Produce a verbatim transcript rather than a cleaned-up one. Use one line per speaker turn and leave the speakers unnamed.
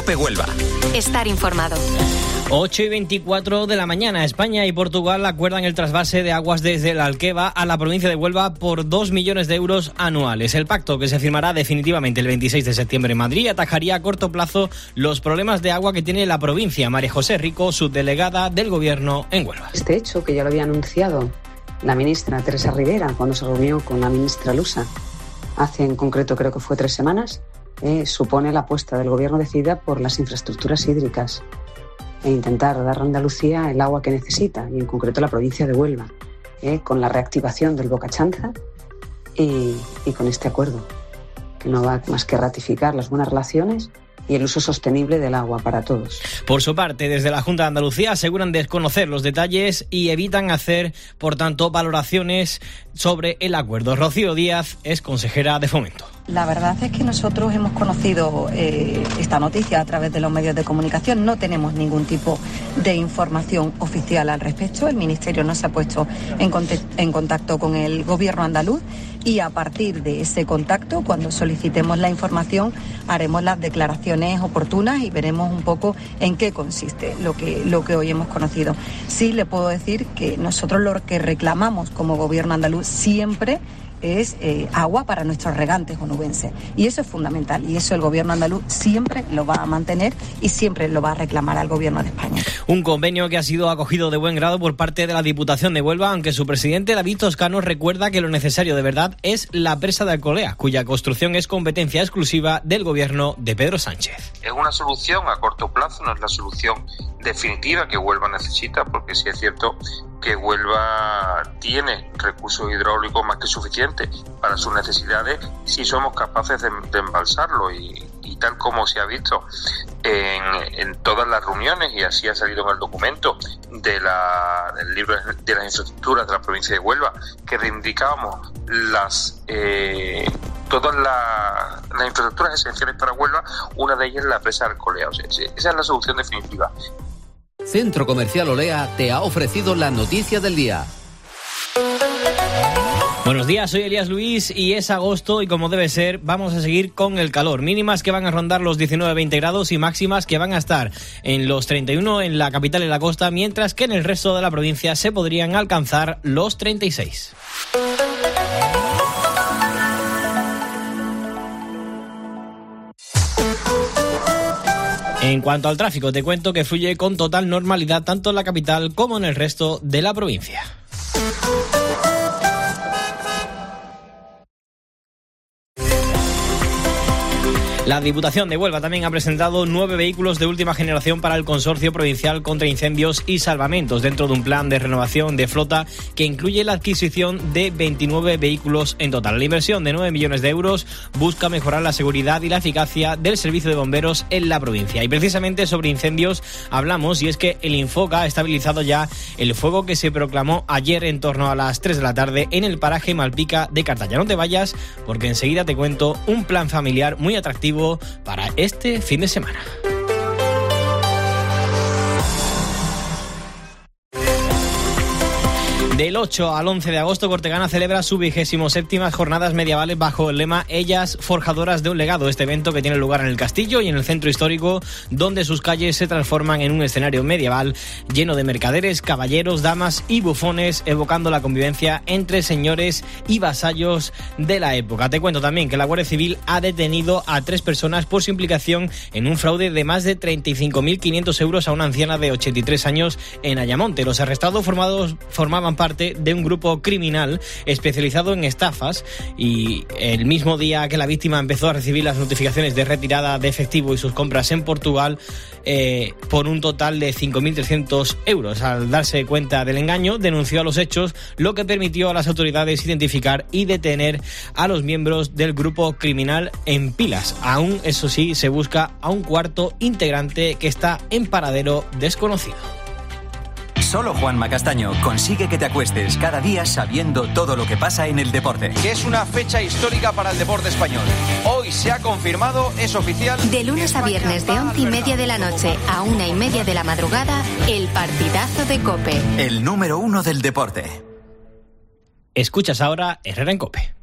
COPE Huelva.
Estar informado.
ocho y veinticuatro de la mañana. España y Portugal acuerdan el trasvase de aguas desde el Alqueva a la provincia de Huelva por dos millones de euros anuales. El pacto, que se firmará definitivamente el veintiséis de septiembre en Madrid, atajaría a corto plazo los problemas de agua que tiene la provincia. María José Rico, subdelegada del Gobierno en Huelva.
Este hecho, que ya lo había anunciado la ministra Teresa Rivera cuando se reunió con la ministra Lusa hace en concreto creo que fue tres semanas, eh, supone la apuesta del Gobierno decidida por las infraestructuras hídricas e intentar dar a Andalucía el agua que necesita, y en concreto la provincia de Huelva, eh, con la reactivación del Boca Chanza y, y con este acuerdo, que no va más que ratificar las buenas relaciones y el uso sostenible del agua para todos.
Por su parte, desde la Junta de Andalucía aseguran desconocer los detalles y evitan hacer, por tanto, valoraciones sobre el acuerdo. Rocío Díaz es consejera de Fomento.
La verdad es que nosotros hemos conocido eh, esta noticia a través de los medios de comunicación. No tenemos ningún tipo de información oficial al respecto. El Ministerio no se ha puesto en, cont- en contacto con el Gobierno andaluz y a partir de ese contacto, cuando solicitemos la información, haremos las declaraciones oportunas y veremos un poco en qué consiste lo que, lo que hoy hemos conocido. Sí le puedo decir que nosotros lo que reclamamos como Gobierno andaluz siempre es eh, agua para nuestros regantes onubenses, y eso es fundamental, y eso el Gobierno andaluz siempre lo va a mantener y siempre lo va a reclamar al Gobierno de España.
Un convenio que ha sido acogido de buen grado por parte de la Diputación de Huelva, aunque su presidente David Toscano recuerda que lo necesario de verdad es la presa de Alcolea, cuya construcción es competencia exclusiva del Gobierno de Pedro Sánchez.
Es una solución a corto plazo, no es la solución definitiva que Huelva necesita, porque sí es cierto que Huelva tiene recursos hidráulicos más que suficientes para sus necesidades si somos capaces de, de embalsarlo, y, y tal como se ha visto en, en todas las reuniones, y así ha salido en el documento de la, del libro de las infraestructuras de la provincia de Huelva, que reivindicábamos las eh, todas las, las infraestructuras esenciales para Huelva. Una de ellas es la presa de Alcolea. O sea, esa es la solución definitiva.
Centro Comercial Olea te ha ofrecido la noticia del día.
Buenos días, soy Elías Luis y es agosto y como debe ser vamos a seguir con el calor. Mínimas que van a rondar los diecinueve a veinte grados y máximas que van a estar en los treinta y uno en la capital y la costa, mientras que en el resto de la provincia se podrían alcanzar los treinta y seis. En cuanto al tráfico, te cuento que fluye con total normalidad tanto en la capital como en el resto de la provincia. La Diputación de Huelva también ha presentado nueve vehículos de última generación para el Consorcio Provincial contra Incendios y Salvamentos, dentro de un plan de renovación de flota que incluye la adquisición de veintinueve vehículos en total. La inversión de nueve millones de euros busca mejorar la seguridad y la eficacia del servicio de bomberos en la provincia. Y precisamente sobre incendios hablamos, y es que el Infoca ha estabilizado ya el fuego que se proclamó ayer en torno a las tres de la tarde en el paraje Malpica de Cartaya. No te vayas, porque enseguida te cuento un plan familiar muy atractivo para este fin de semana. Del ocho al once de agosto, Cortegana celebra su vigésimo séptimas jornadas medievales bajo el lema Ellas forjadoras de un legado. Este evento que tiene lugar en el castillo y en el centro histórico, donde sus calles se transforman en un escenario medieval lleno de mercaderes, caballeros, damas y bufones, evocando la convivencia entre señores y vasallos de la época. Te cuento también que la Guardia Civil ha detenido a tres personas por su implicación en un fraude de más de treinta y cinco mil quinientos euros a una anciana de ochenta y tres años en Ayamonte. Los arrestados formados formaban parte de un grupo criminal especializado en estafas, y el mismo día que la víctima empezó a recibir las notificaciones de retirada de efectivo y sus compras en Portugal eh, por un total de cinco mil trescientos euros. Al darse cuenta del engaño, denunció a los hechos, lo que permitió a las autoridades identificar y detener a los miembros del grupo criminal en Pilas. Aún, eso sí, se busca a un cuarto integrante que está en paradero desconocido.
Solo Juanma Castaño consigue que te acuestes cada día sabiendo todo lo que pasa en el deporte.
Que es una fecha histórica para el deporte español. Hoy se ha confirmado, es oficial.
De lunes a viernes de once y media de la noche a una y media de la madrugada, el partidazo de COPE.
El número uno del deporte.
Escuchas ahora Herrera en COPE.